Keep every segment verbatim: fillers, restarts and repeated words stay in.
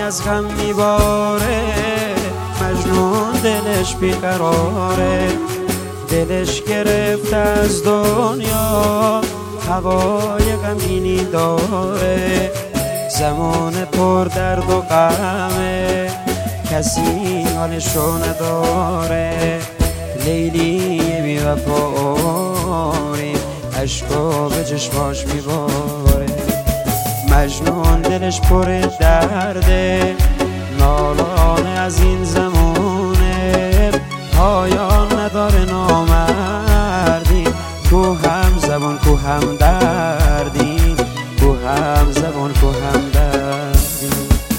از غم میباره، مجنون دلش بیقراره، دلش گرفته از دنیا هوای غمگینی داره. زمان پر درد و غمه، کسی حالشو نداره. لیلی بی وفایی عشقا به چشماش میباره. مجنون دلش پر درده، نالانه از این زمونه. پایان نداره نامردی، کو هم زبان کو هم دردی، کو هم زبان کو هم دردی.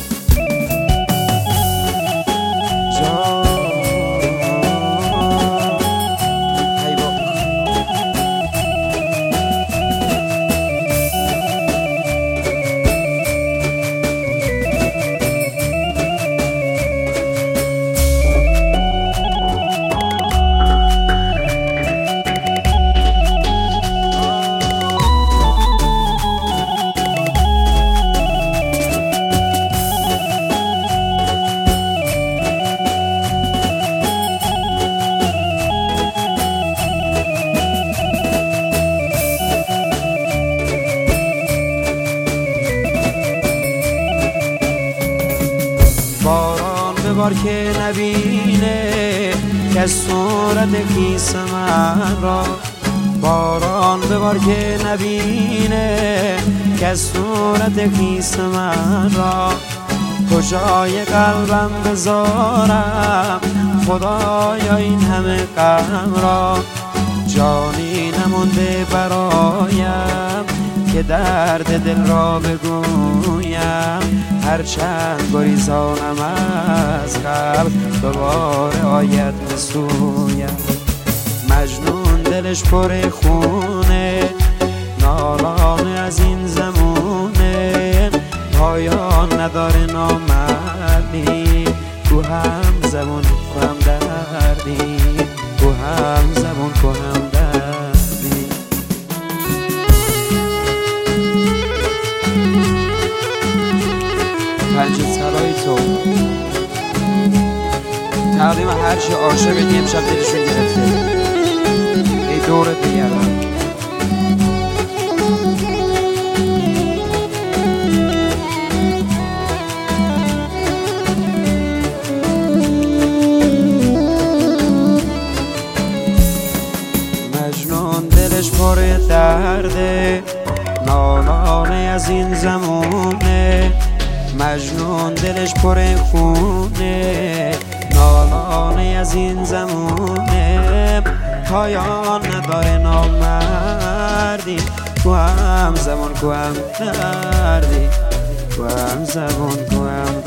باران ببار که نبینه که صورت کیس من را. باران ببار که نبینه که صورت کیس من را. کجای قلبم بذارم خدایا این همه غم را. جانی نمونده برایم که درد دل را بگویم. هرچند گریزانم از قلب دوباره آید به سویم. مجنون دلش پر خونه، نالانه از این زمونه. پایان نداره نامردی، کو هم زبون کو هم دردی، کو هم زبون کو هم دردی. پنج سرای تو تقدیم هر چی عاشقی امشب دلشون گرفته. ای دورت بگردم مجنون دلش پر درده، نالانه از این زمونه. مجنون دلش پر خونه، نالانه از این زمونه. پایان نداره نامردی، کو هم زمان کو هم دردی، کو هم زمان کو هم